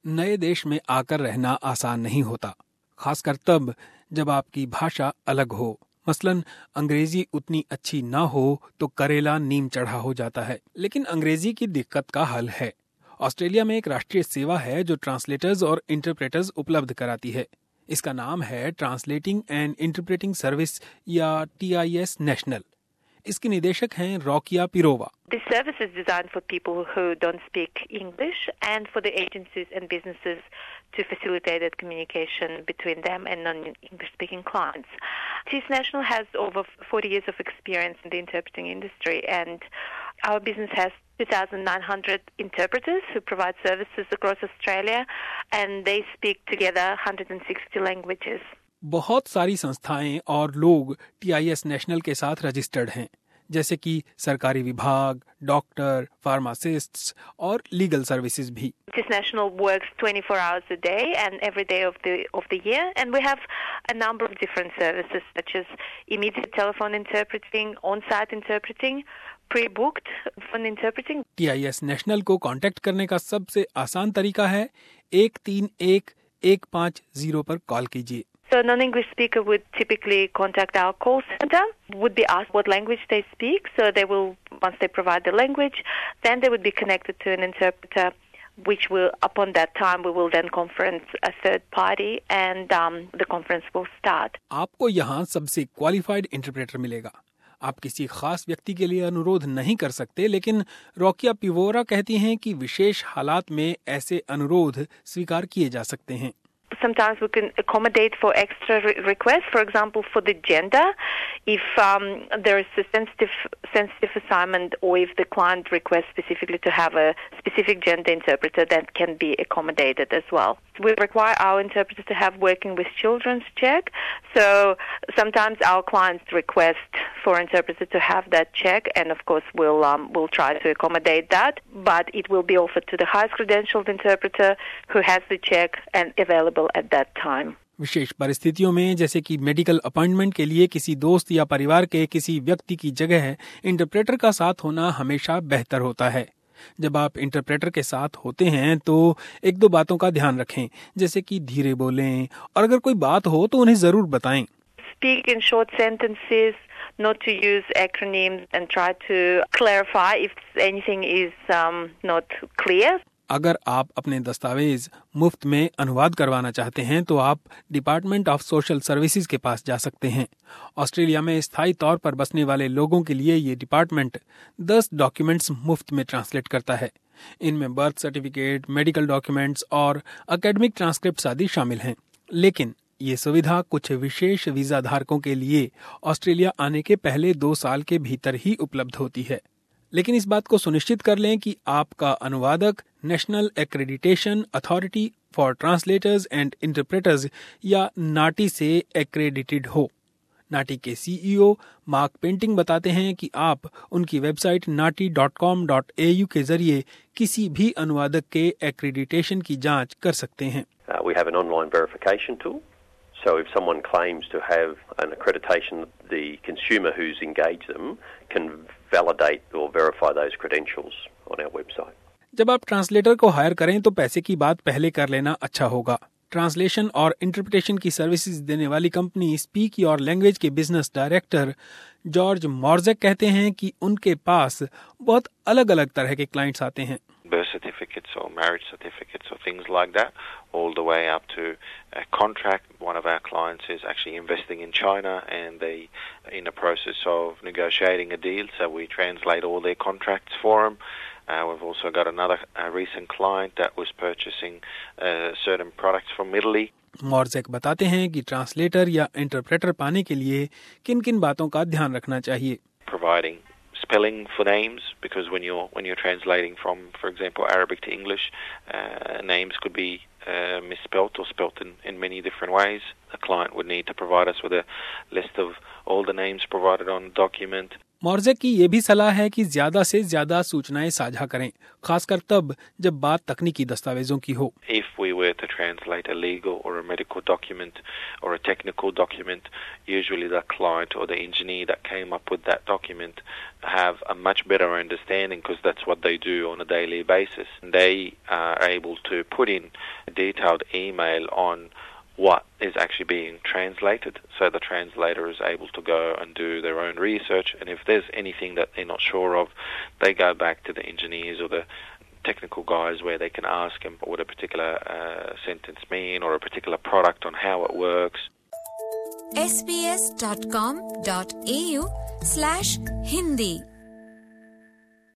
नए देश में आकर रहना आसान नहीं होता, खासकर तब जब आपकी भाषा अलग हो। मसलन अंग्रेजी उतनी अच्छी ना हो तो करेला नीम चढ़ा हो जाता है। लेकिन अंग्रेजी की दिक्कत का हल है। ऑस्ट्रेलिया में एक राष्ट्रीय सेवा है जो ट्रांसलेटर्स और इंटरप्रेटर्स उपलब्ध कराती है। इसका नाम है ट्रांसलेटिंग एंड इंटरप्रेटिंग सर्विस या TIS नेशनल। इसके निदेशक हैं रॉकिया पिरोवा। This service is designed for people who don't speak English and for the agencies and businesses to facilitate that communication between them and non-English speaking clients. TIS National has over 40 years of experience in the interpreting industry, and our business has 2,900 interpreters who provide services across Australia, and they speak together 160 languages. बहुत सारी संस्थाएं और लोग TIS national के साथ registered हैं, जैसे कि सरकारी विभाग, डॉक्टर, फार्मासिस्ट्स और लीगल सर्विसेज भी। TIS National works 24 hours a day and every day of the year, and we have a number of different services such as immediate telephone interpreting, on-site interpreting, pre-booked phone interpreting. TIS National को contact करने का सबसे आसान तरीका है 131150 पर call कीजिए। So a non-English speaker would typically contact our call center, would be asked what language they speak, so they will, once they provide the language, then they would be connected to an interpreter, which will, upon that time, we will then conference a third party and the conference will start. आपको यहाँ सबसे qualified interpreter मिलेगा। आप किसी खास व्यक्ति के लिए अनुरोध नहीं कर सकते, लेकिन रॉकिया पिवोरा कहती हैं कि विशेष हालात में ऐसे अनुरोध स्वीकार किए जा सकते हैं। Sometimes we can accommodate for extra requests, for example, for the gender, if there is a sensitive assignment or if the client requests specifically to have a specific gender interpreter, that can be accommodated as well. We require our interpreters to have working with children's check, so sometimes our clients request for interpreter to have that check, and of course we'll try to accommodate that, but it will be offered to the highest credentialed interpreter who has the check and available at that time. विशेष परिस्थितियों में, जैसे कि medical appointment के लिए किसी दोस्त या परिवार के किसी व्यक्ति की जगह इंटरप्रेटर का साथ होना हमेशा बेहतर होता है। जब आप इंटरप्रेटर के साथ होते हैं तो एक दो बातों का ध्यान रखें, जैसे कि धीरे बोलें और अगर कोई बात हो तो उन्हें जरूर बताएं। Speak in short sentences, not to use acronyms, and try to clarify if anything is not clear. अगर आप अपने दस्तावेज मुफ्त में अनुवाद करवाना चाहते हैं तो आप डिपार्टमेंट ऑफ सोशल सर्विसेज के पास जा सकते हैं। ऑस्ट्रेलिया में स्थायी तौर पर बसने वाले लोगों के लिए ये डिपार्टमेंट 10 डॉक्यूमेंट्स मुफ्त में ट्रांसलेट करता है। इनमें बर्थ सर्टिफिकेट, मेडिकल डॉक्यूमेंट्स और एकेडमिक ट्रांसक्रिप्ट्स आदि शामिल हैं। लेकिन ये सुविधा कुछ विशेष वीजा धारकों के लिए ऑस्ट्रेलिया आने के पहले 2 साल के भीतर ही उपलब्ध होती है। लेकिन इस बात को सुनिश्चित कर लें कि आपका अनुवादक National Accreditation Authority for Translators and Interpreters या नाटी से एक्रेडिटेड हो। नाटी के CEO मार्क पेंटिंग बताते हैं कि आप उनकी वेबसाइट nati.com.au के जरिए किसी भी अनुवादक के एक्रेडिटेशन की जांच कर सकते हैं। We have an online verification tool. So if someone claims to have an accreditation, the consumer who's engaged them can validate or verify those credentials on our website. जब आप ट्रांसलेटर को हायर करें तो पैसे की बात पहले कर लेना अच्छा होगा। ट्रांसलेशन और इंटरप्रिटेशन की सर्विसेज देने वाली कंपनी स्पीक योर लैंग्वेज के बिजनेस डायरेक्टर जॉर्ज मॉर्जेक कहते हैं कि उनके पास बहुत अलग अलग तरह के क्लाइंट्स आते हैं। Birth certificates or marriage certificates or things like that, all the way up to a contract. One of our clients is actually investing in China and they in the process of negotiating a deal, so we translate all their contracts for them. We've also got another recent client that was purchasing certain products from Italy. मॉर्जेक बताते हैं कि translator या interpreter पाने के लिए किन-किन बातों का ध्यान रखना चाहिए। Providing spelling for names, because when you're translating from, for example, Arabic to English, names could be misspelt or spelt in many different ways. The client would need to provide us with a list of all the names provided on the document. मोरज़ेक की ये भी सलाह है कि ज़्यादा से ज़्यादा सूचनाएं साझा करें, खासकर तब जब बात तकनीकी दस्तावेजों की हो। If we were to translate a legal or a medical document or a technical document, usually the client or the engineer that came up with that document have a much better understanding because that's what they do on a daily basis. They are able to put in a detailed email on what is actually being translated, so the translator is able to go and do their own research, and if there's anything that they're not sure of, they go back to the engineers or the technical guys where they can ask them what a particular sentence mean or a particular product on how it works. sbs.com.au/Hindi